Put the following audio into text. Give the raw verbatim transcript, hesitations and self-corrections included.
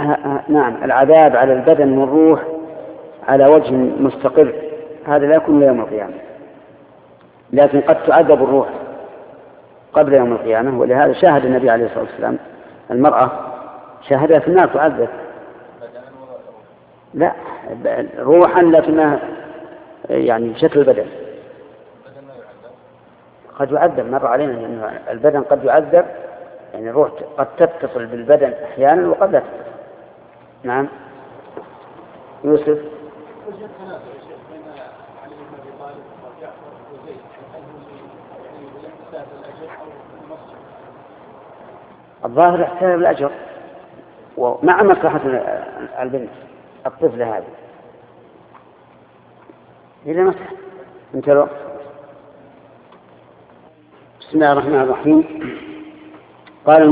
نعم العذاب على البدن والروح على وجه مستقر هذا لا يكون يوم القيامة، لكن قد تعذب الروح قبل يوم القيامة. ولهذا شاهد النبي عليه الصلاة والسلام المرأة شاهدها في النار تعذب، لا روحا لكنها يعني بشكل البدن قد يعذب. مر علينا أن البدن قد يعذب، يعني الروح قد تتصل بالبدن أحيانا وقد لا تتصل. نعم يوسف. الظاهر احتساب الأجر ومع مصلحة البنت الطفلة هذه إذا مصلحة. انت لو بسم الله الرحمن الرحيم. قال